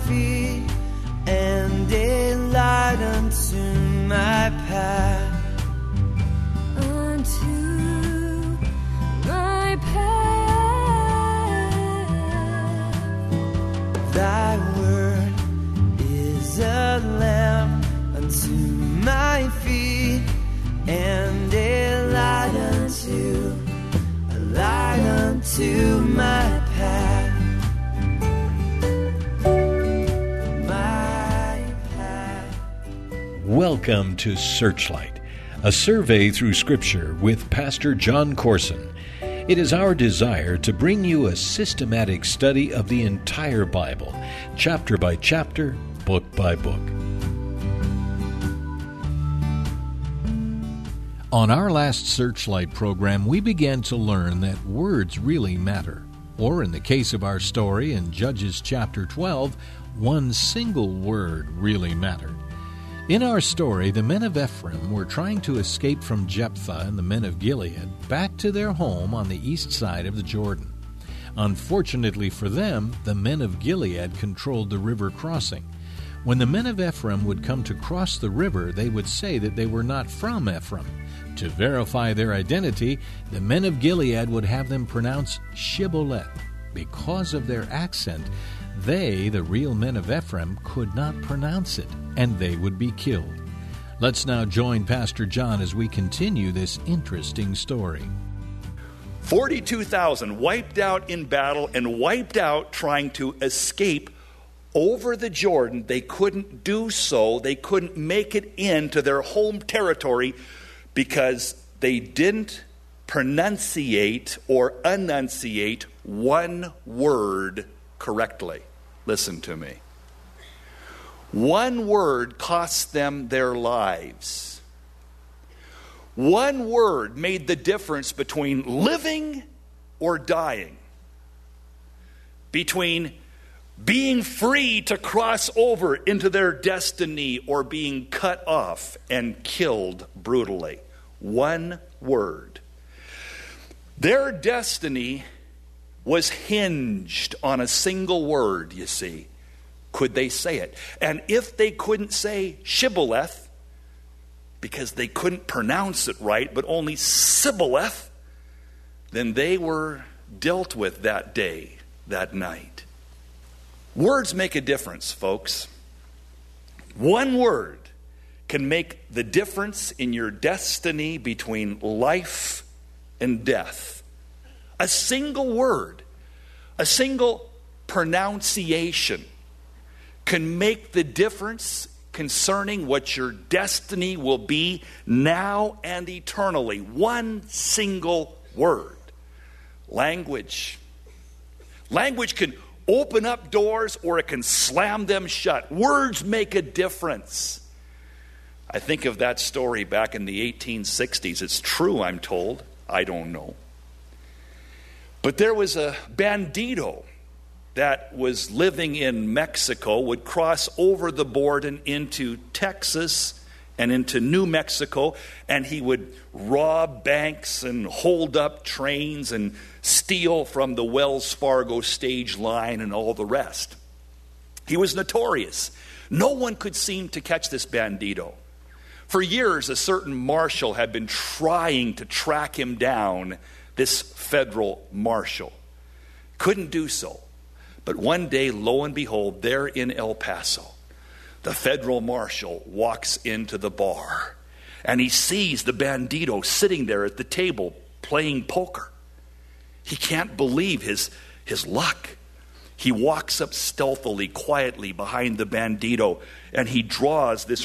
feet and a light unto my path. Unto my path. Thy word is a lamp unto my feet and a light unto my path. Welcome to Searchlight, a survey through Scripture with Pastor John Corson. It is our desire to bring you a systematic study of the entire Bible, chapter by chapter, book by book. On our last Searchlight program, we began to learn that words really matter. Or in the case of our story in Judges chapter 12, one single word really mattered. In our story, the men of Ephraim were trying to escape from Jephthah and the men of Gilead back to their home on the east side of the Jordan. Unfortunately for them, the men of Gilead controlled the river crossing. When the men of Ephraim would come to cross the river, they would say that they were not from Ephraim. To verify their identity, the men of Gilead would have them pronounce Shibboleth. Because of their accent, they, the real men of Ephraim, could not pronounce it, and they would be killed. Let's now join Pastor John as we continue this interesting story. 42,000 wiped out in battle and wiped out trying to escape over the Jordan. They couldn't do so. They couldn't make it into their home territory because they didn't pronunciate or enunciate one word correctly. Listen to me. One word cost them their lives. One word made the difference between living or dying, between being free to cross over into their destiny or being cut off and killed brutally. One word. Their destiny was hinged on a single word, you see. Could they say it? And if they couldn't say Shibboleth, because they couldn't pronounce it right, but only Sibboleth, then they were dealt with that day, that night. Words make a difference, folks. One word can make the difference in your destiny between life and death. A single word, a single pronunciation can make the difference concerning what your destiny will be now and eternally. One single word. Language. Language can open up doors or it can slam them shut. Words make a difference. I think of that story back in the 1860s. It's true, I'm told. I don't know. But there was a bandito that was living in Mexico, would cross over the border and into Texas and into New Mexico, and he would rob banks and hold up trains and steal from the Wells Fargo stage line and all the rest. He was notorious. No one could seem to catch this bandito. For years, a certain marshal had been trying to track him down, this federal marshal. Couldn't do so. But one day, lo and behold, there in El Paso, the federal marshal walks into the bar and he sees the bandito sitting there at the table playing poker. He can't believe his luck. He walks up stealthily, quietly behind the bandito, and he draws his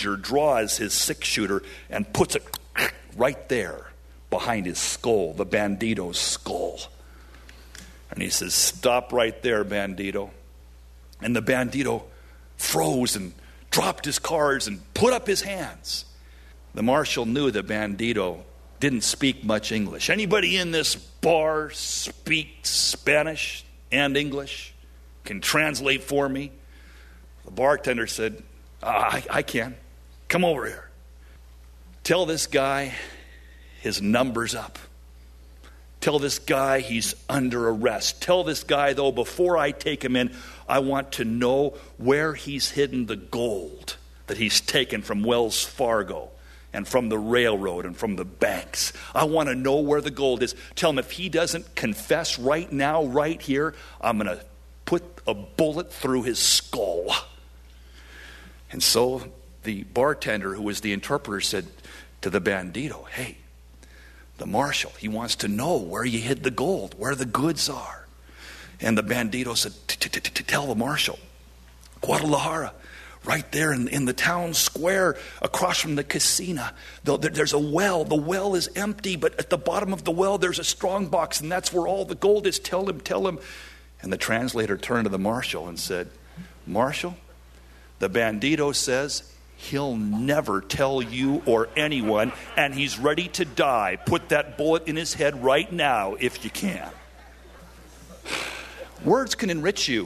6-shooter and puts it right there behind his skull, the bandito's skull. And he says, "Stop right there, bandito." And the bandito froze and dropped his cards and put up his hands. The marshal knew the bandito didn't speak much English. Anybody in this bar speaks Spanish and English? Can translate for me? The bartender said, I can. Come over here. Tell this guy his number's up. Tell this guy he's under arrest. Tell this guy, though, before I take him in, I want to know where he's hidden the gold that he's taken from Wells Fargo and from the railroad and from the banks. I want to know where the gold is. Tell him if he doesn't confess right now, right here, I'm going to put a bullet through his skull. And so the bartender, who was the interpreter, said to the bandito, hey, the marshal, he wants to know where you hid the gold, where the goods are. And the bandito said, tell the marshal, Guadalajara, right there in the town square across from the casino. There's a well. The well is empty, but at the bottom of the well there's a strong box, and that's where all the gold is. Tell him. And the translator turned to the marshal and said, Marshal, the bandito says he'll never tell you or anyone, and he's ready to die. Put that bullet in his head right now if you can. Words can enrich you.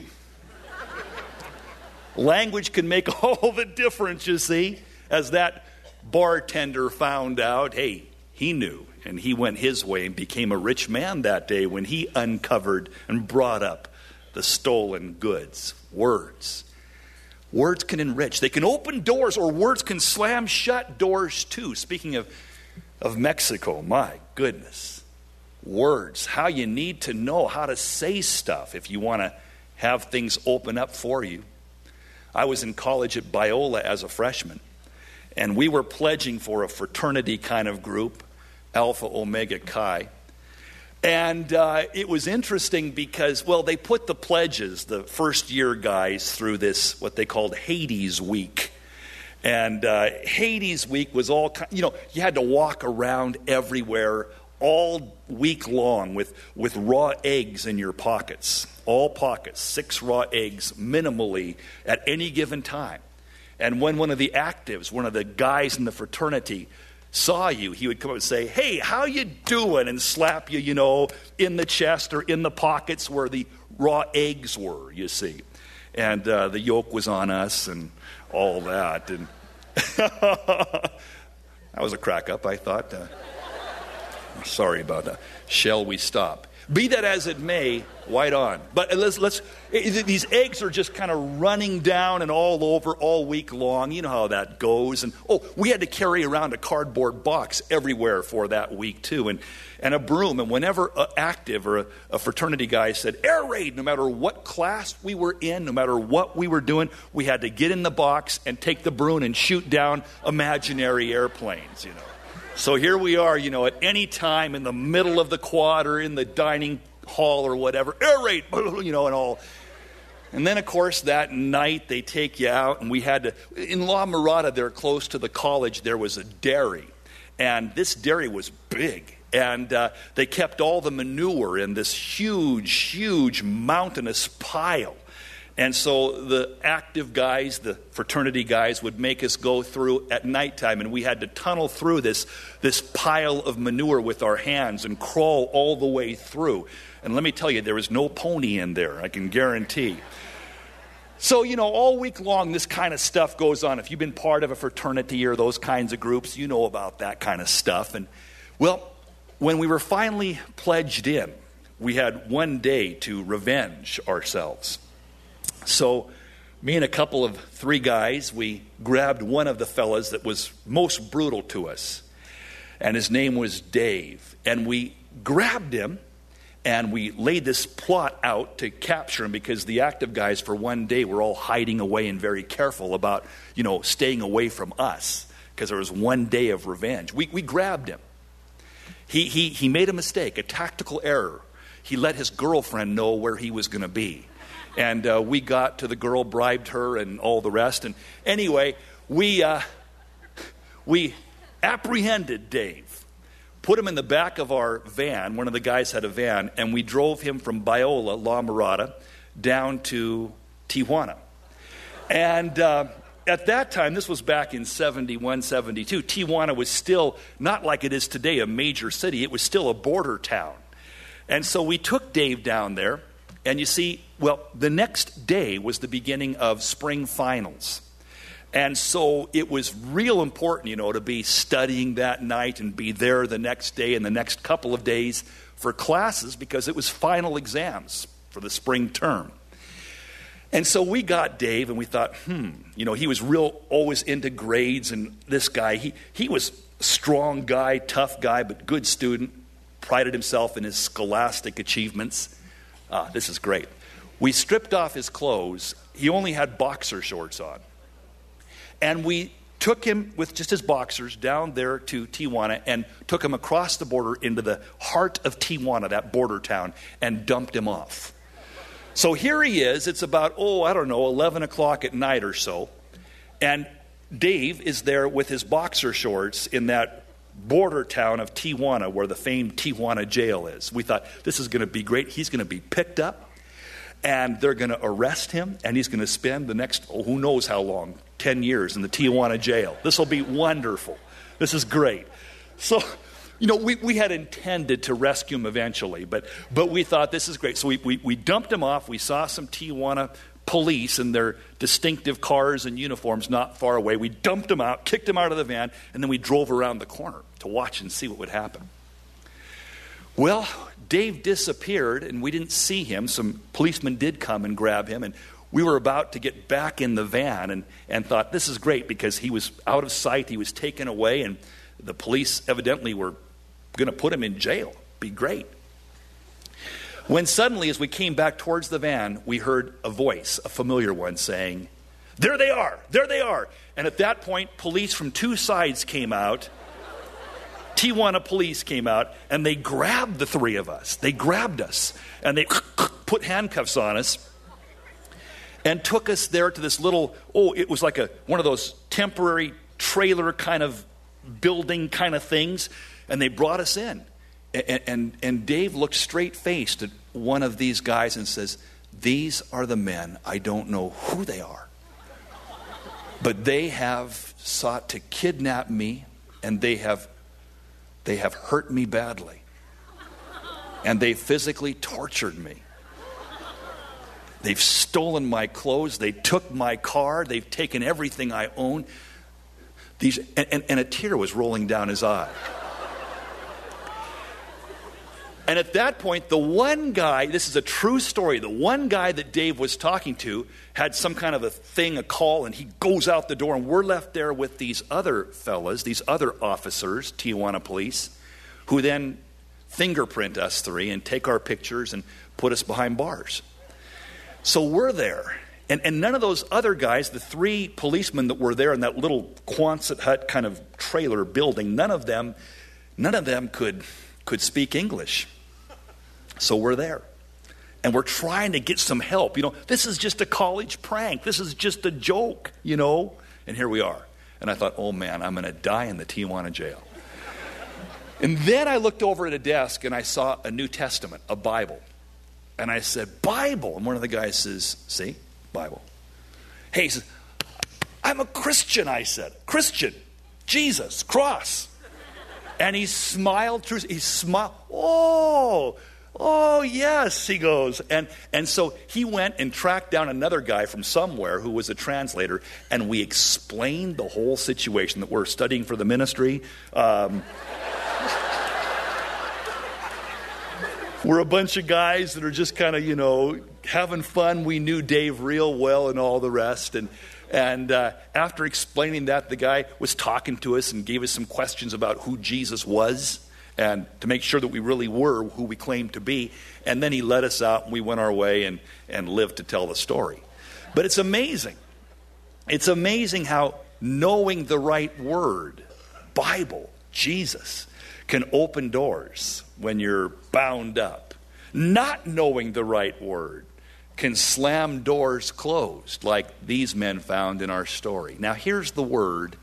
Language can make all the difference, you see. As that bartender found out, hey, he knew, and he went his way and became a rich man that day when he uncovered and brought up the stolen goods. Words. Words can enrich. They can open doors, or words can slam shut doors too. Speaking of Mexico, my goodness. Words. How you need to know how to say stuff if you want to have things open up for you. I was in college at Biola as a freshman, and we were pledging for a fraternity kind of group, Alpha Omega Chi. And it was interesting because, they put the pledges, the first year guys, through this, what they called Hades Week. And Hades Week was all, you had to walk around everywhere all week long with raw eggs in your pockets. All pockets, 6 raw eggs minimally at any given time. And when one of the actives, one of the guys in the fraternity, saw you, he would come up and say, hey, how you doing? And slap you, in the chest or in the pockets where the raw eggs were, you see. And the yoke was on us and all that. And that was a crack up, I thought. Sorry about that. Shall we stop? Be that as it may, white on. But these eggs are just kind of running down and all over all week long. You know how that goes. And we had to carry around a cardboard box everywhere for that week too, and a broom. And whenever an active or a fraternity guy said air raid, no matter what class we were in, no matter what we were doing, we had to get in the box and take the broom and shoot down imaginary airplanes. So here we are, at any time in the middle of the quad or in the dining hall or whatever, air raid, and all. And then, of course, that night they take you out, and we had to, in La Mirada, there close to the college, there was a dairy. And this dairy was big. And they kept all the manure in this huge, huge mountainous pile. And so the active guys, the fraternity guys, would make us go through at nighttime, and we had to tunnel through this pile of manure with our hands and crawl all the way through. And let me tell you, there was no pony in there, I can guarantee. So, all week long, this kind of stuff goes on. If you've been part of a fraternity or those kinds of groups, you know about that kind of stuff. And, when we were finally pledged in, we had one day to revenge ourselves. So me and a couple of 3 guys, we grabbed one of the fellas that was most brutal to us. And his name was Dave. And we grabbed him and we laid this plot out to capture him, because the active guys for one day were all hiding away and very careful about, staying away from us, because there was one day of revenge. We grabbed him. He made a mistake, a tactical error. He let his girlfriend know where he was going to be. And we got to the girl, bribed her, and all the rest. And anyway, we apprehended Dave, put him in the back of our van. One of the guys had a van, and we drove him from Biola, La Mirada, down to Tijuana. And at that time, this was back in 71, 72, Tijuana was still, not like it is today, a major city. It was still a border town. And so we took Dave down there. And you see, the next day was the beginning of spring finals. And so it was real important, to be studying that night and be there the next day and the next couple of days for classes, because it was final exams for the spring term. And so we got Dave, and we thought, he was always into grades, and this guy, he was a strong guy, tough guy, but good student, prided himself in his scholastic achievements. This is great. We stripped off his clothes. He only had boxer shorts on. And we took him with just his boxers down there to Tijuana and took him across the border into the heart of Tijuana, that border town, and dumped him off. So here he is. It's about, 11 o'clock at night or so. And Dave is there with his boxer shorts in that border town of Tijuana, where the famed Tijuana jail is. We thought, this is going to be great. He's going to be picked up, and they're going to arrest him, and he's going to spend the next, who knows how long, 10 years in the Tijuana jail. This will be wonderful. This is great. So, we had intended to rescue him eventually, but we thought this is great. So we dumped him off. We saw some Tijuana police in their distinctive cars and uniforms not far away. We dumped him out, kicked him out of the van, and then we drove around the corner to watch and see what would happen. Well, Dave disappeared, and we didn't see him. Some policemen did come and grab him, and we were about to get back in the van and thought, this is great, because he was out of sight. He was taken away, and the police evidently were going to put him in jail. Be great. When suddenly, as we came back towards the van, we heard a voice, a familiar one, saying, "There they are! There they are!" And at that point, police from two sides came out. Tijuana police came out, and they grabbed the three of us. They grabbed us, and they put handcuffs on us and took us there to this little, it was like one of those temporary trailer kind of building kind of things, and they brought us in. And Dave looked straight-faced at one of these guys and says, "These are the men. I don't know who they are, but they have sought to kidnap me, and they have hurt me badly, and they physically tortured me. They've stolen my clothes. They took my car. They've taken everything I own." And a tear was rolling down his eye. And at that point, the one guy, this is a true story, the one guy that Dave was talking to had some kind of a call, and he goes out the door, and we're left there with these other fellas, these other officers, Tijuana police, who then fingerprint us three and take our pictures and put us behind bars. So we're there. And none of those other guys, the three policemen that were there in that little Quonset hut kind of trailer building, none of them could speak English. So we're there. And we're trying to get some help. This is just a college prank. This is just a joke, And here we are. And I thought, oh man, I'm going to die in the Tijuana jail. And then I looked over at a desk and I saw a New Testament, a Bible. And I said, "Bible." And one of the guys says, "See, Bible." Hey, he says, "I'm a Christian," I said. "Christian, Jesus, cross." And he smiled through. He smiled. Oh, yes, he goes. And so he went and tracked down another guy from somewhere who was a translator, and we explained the whole situation, that we're studying for the ministry. We're a bunch of guys that are just kind of, having fun. We knew Dave real well and all the rest. And after explaining that, the guy was talking to us and gave us some questions about who Jesus was, and to make sure that we really were who we claimed to be. And then he let us out, and we went our way and lived to tell the story. But it's amazing. It's amazing how knowing the right word, Bible, Jesus, can open doors when you're bound up. Not knowing the right word can slam doors closed, like these men found in our story. Now here's the word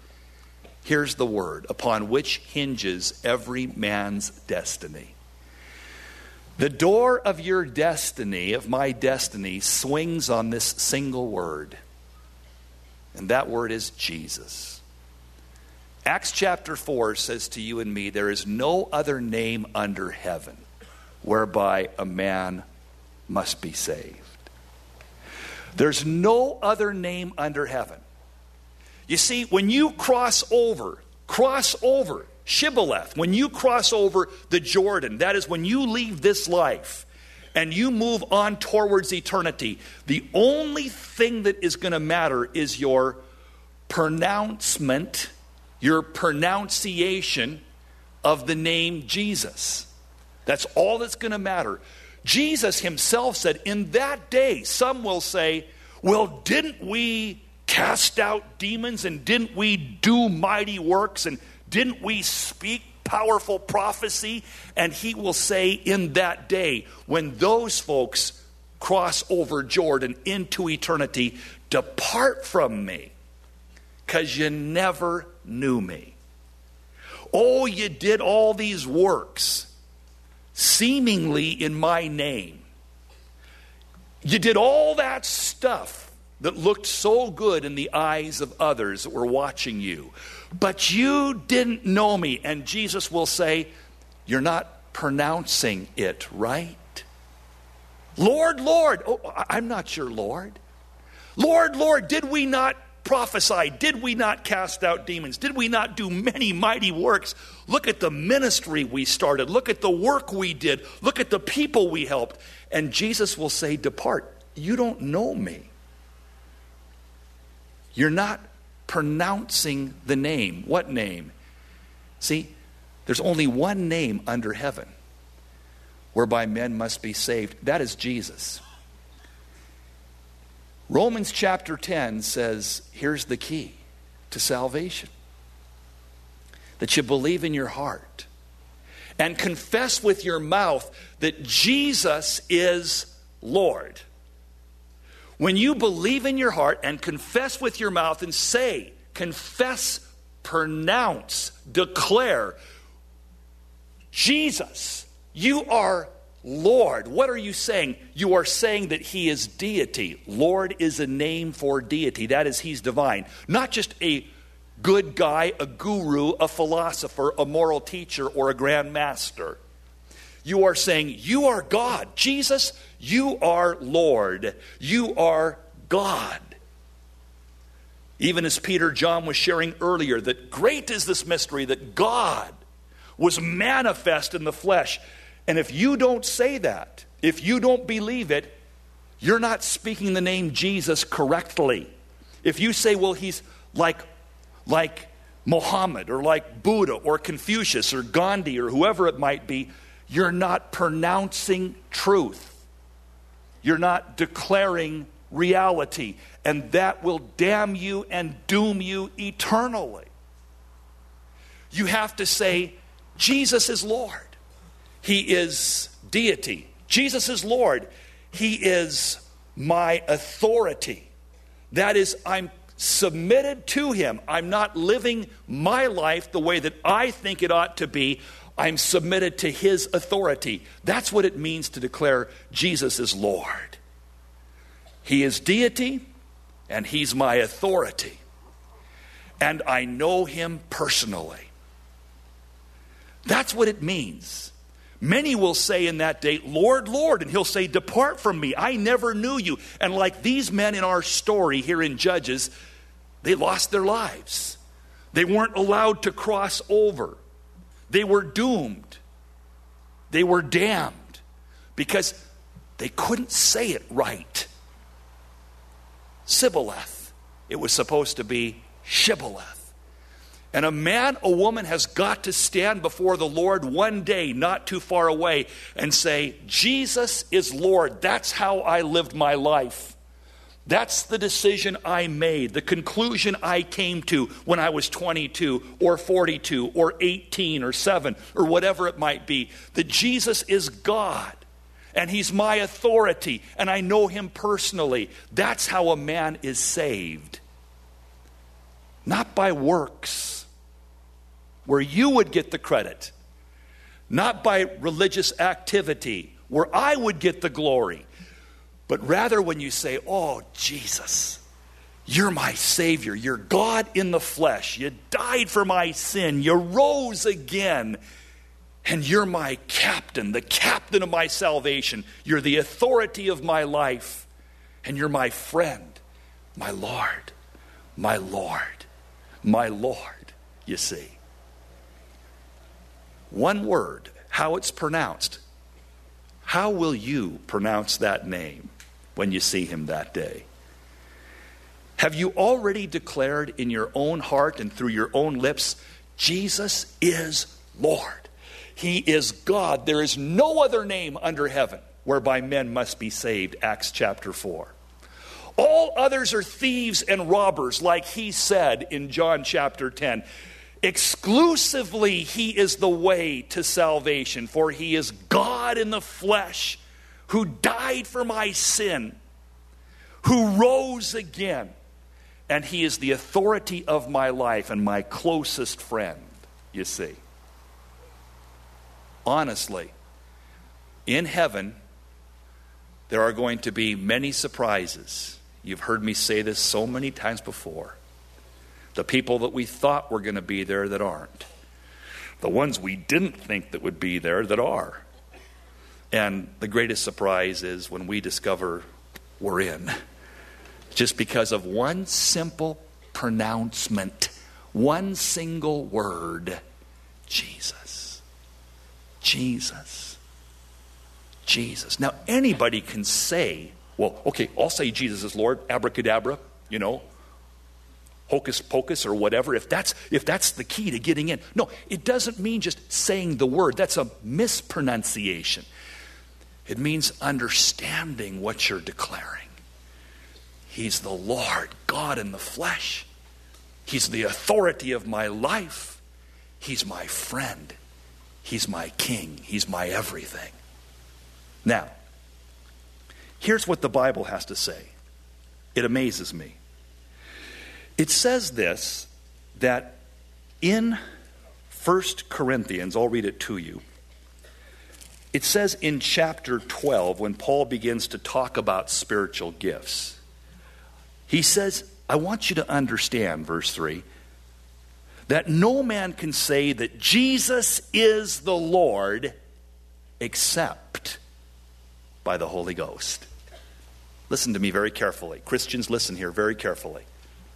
upon which hinges every man's destiny. The door of your destiny, of my destiny, swings on this single word. And that word is Jesus. Acts chapter 4 says to you and me, there is no other name under heaven whereby a man must be saved. There's no other name under heaven. You see, when you cross over, Shibboleth, when you cross over the Jordan, that is when you leave this life and you move on towards eternity, the only thing that is going to matter is your pronouncement, your pronunciation of the name Jesus. That's all that's going to matter. Jesus himself said, in that day, some will say, well, didn't we cast out demons and didn't we do mighty works and didn't we speak powerful prophecy? And he will say in that day, when those folks cross over Jordan into eternity, depart from me, because you never knew me. Oh, you did all these works, seemingly in my name. You did all that stuff that looked so good in the eyes of others that were watching you. But you didn't know me. And Jesus will say, you're not pronouncing it right. Lord, Lord. Oh, I'm not your Lord. Lord, Lord, did we not prophesy? Did we not cast out demons? Did we not do many mighty works? Look at the ministry we started. Look at the work we did. Look at the people we helped. And Jesus will say, depart. You don't know me. You're not pronouncing the name. What name? See, there's only one name under heaven whereby men must be saved. That is Jesus. Romans chapter 10 says, here's the key to salvation. That you believe in your heart and confess with your mouth that Jesus is Lord. When you believe in your heart and confess with your mouth and say, confess, pronounce, declare, Jesus, you are Lord. What are you saying? You are saying that he is deity. Lord is a name for deity. That is, he's divine. Not just a good guy, a guru, a philosopher, a moral teacher, or a grand master. You are saying, you are God. Jesus, you are Lord. You are God. Even as Peter John was sharing earlier, that great is this mystery that God was manifest in the flesh. And if you don't say that, if you don't believe it, you're not speaking the name Jesus correctly. If you say, well, he's like Muhammad or like Buddha or Confucius or Gandhi or whoever it might be, you're not pronouncing truth. You're not declaring reality. And that will damn you and doom you eternally. You have to say, Jesus is Lord. He is deity. Jesus is Lord. He is my authority. That is, I'm submitted to him. I'm not living my life the way that I think it ought to be. I'm submitted to his authority. That's what it means to declare Jesus is Lord. He is deity, and he's my authority. And I know him personally. That's what it means. Many will say in that day, Lord, Lord, and he'll say, depart from me. I never knew you. And like these men in our story here in Judges, they lost their lives. They weren't allowed to cross over. They were doomed. They were damned because they couldn't say it right. Sibboleth. It was supposed to be Shibboleth. And a man, a woman has got to stand before the Lord one day, not too far away, and say, Jesus is Lord. That's how I lived my life. That's the decision I made, the conclusion I came to when I was 22 or 42 or 18 or 7 or whatever it might be, that Jesus is God and he's my authority and I know him personally. That's how a man is saved. Not by works, where you would get the credit. Not by religious activity, where I would get the glory. But rather when you say, oh, Jesus, you're my Savior. You're God in the flesh. You died for my sin. You rose again. And you're my captain, the captain of my salvation. You're the authority of my life. And you're my friend, my Lord, my Lord. my Lord, you see. One word, how it's pronounced. How will you pronounce that name when you see him that day? Have you already declared in your own heart and through your own lips, Jesus is Lord. He is God. There is no other name under heaven whereby men must be saved, Acts chapter 4. All others are thieves and robbers, like he said in John chapter 10. Exclusively, he is the way to salvation, for he is God in the flesh, who died for my sin, who rose again, and he is the authority of my life and my closest friend, you see. Honestly, in heaven, there are going to be many surprises. You've heard me say this so many times before. The people that we thought were going to be there that aren't. The ones we didn't think that would be there that are. And the greatest surprise is when we discover we're in. Just because of one simple pronouncement. One single word. Jesus. Jesus. Jesus. Now anybody can say, well, okay, I'll say Jesus is Lord, abracadabra, hocus pocus or whatever, if that's the key to getting in. No, it doesn't mean just saying the word. That's a mispronunciation. It means understanding what you're declaring. He's the Lord, God in the flesh. He's the authority of my life. He's my friend. He's my king. He's my everything. Now, here's what the Bible has to say. It amazes me. It says this, that in 1 Corinthians, I'll read it to you. It says in chapter 12, when Paul begins to talk about spiritual gifts, he says, I want you to understand, verse 3, that no man can say that Jesus is the Lord except by the Holy Ghost. Listen to me very carefully. Christians, listen here very carefully.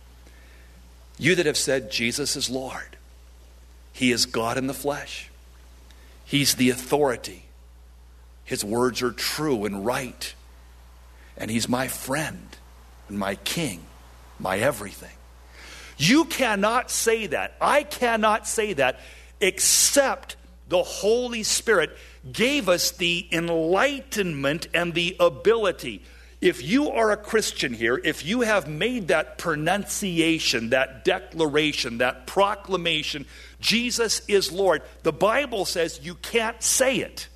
You that have said Jesus is Lord, he is God in the flesh. He's the authority. His words are true and right. And he's my friend and my king, my everything. You cannot say that. I cannot say that except the Holy Spirit gave us the enlightenment and the ability. If you are a Christian here, if you have made that pronunciation, that declaration, that proclamation, Jesus is Lord, the Bible says you can't say it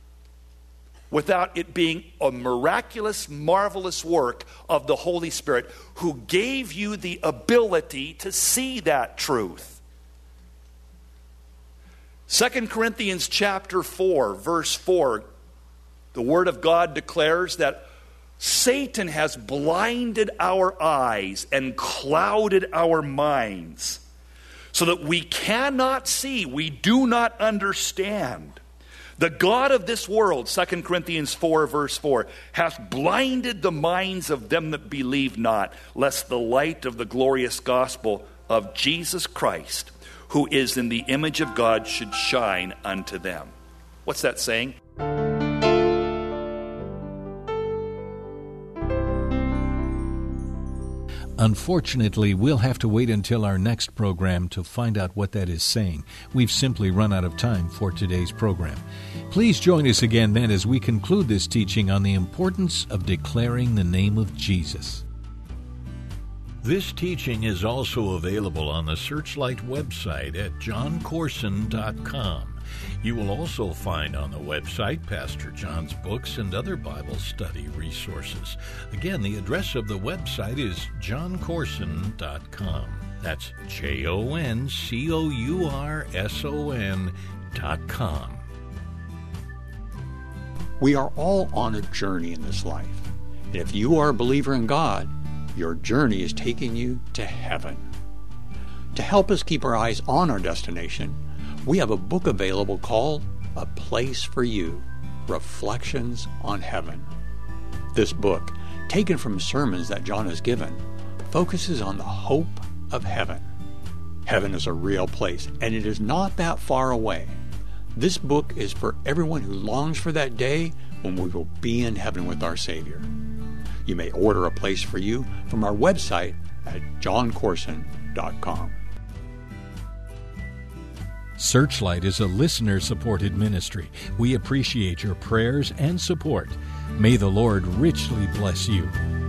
without it being a miraculous, marvelous work of the Holy Spirit who gave you the ability to see that truth. 2 Corinthians chapter 4, verse 4, the Word of God declares that Satan has blinded our eyes and clouded our minds so that we cannot see, we do not understand. The God of this world, 2 Corinthians 4, verse 4, hath blinded the minds of them that believe not, lest the light of the glorious gospel of Jesus Christ, who is in the image of God, should shine unto them. What's that saying? Unfortunately, we'll have to wait until our next program to find out what that is saying. We've simply run out of time for today's program. Please join us again then as we conclude this teaching on the importance of declaring the name of Jesus. This teaching is also available on the Searchlight website at johncorson.com. You will also find on the website Pastor John's books and other Bible study resources. Again, the address of the website is johncorson.com. That's JONCOURSON.com. We are all on a journey in this life. And if you are a believer in God, your journey is taking you to heaven. To help us keep our eyes on our destination, we have a book available called A Place for You, Reflections on Heaven. This book, taken from sermons that John has given, focuses on the hope of heaven. Heaven is a real place, and it is not that far away. This book is for everyone who longs for that day when we will be in heaven with our Savior. You may order a place for you from our website at johncorson.com. Searchlight is a listener-supported ministry. We appreciate your prayers and support. May the Lord richly bless you.